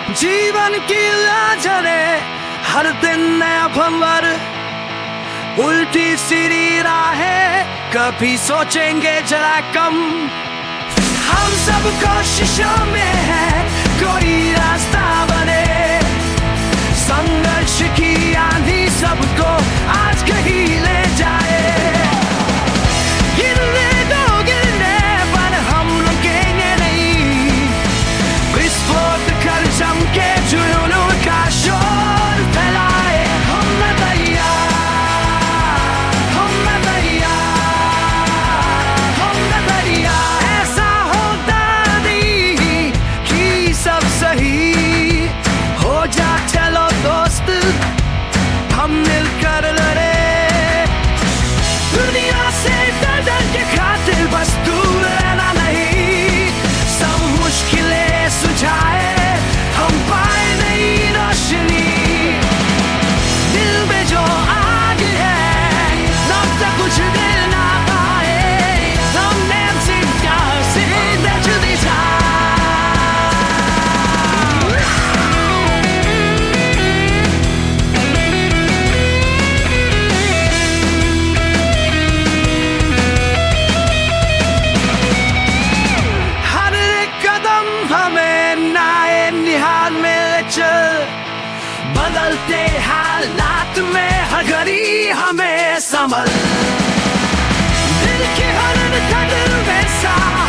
जीवन की लाजरे हर दिन नया भंवर, उल्टी सीधी राहें कभी सोचेंगे जरा कम। हम सब कोशिशों में है कोई रास्ता बने, संघर्ष की आंधी सबको आज कहीं ले जाए। गिरने दो गिरने पर हम रुकेंगे नहीं, विस्फोट कर चमके जुनून का शोर फैलाए। हम न तैयार, हम न तैयार, हम न तैयार। ऐसा होता नहीं कि सब सही हो जा, चलो दोस्त हम मिलकर लड़े। दुनिया से डर के खातिर बस दूर रहना नहीं, सब मुश्किलें सुझाए हम पाए नई रोशनी। दिल में जो आग है तब तक कुछ दिल ना पाए, हमने से जुदी जा। हर एक कदम हमें नए निहाल में चल, बदलते हालात में हर घड़ी हमें संभल। दिल की हर धड़कन में सा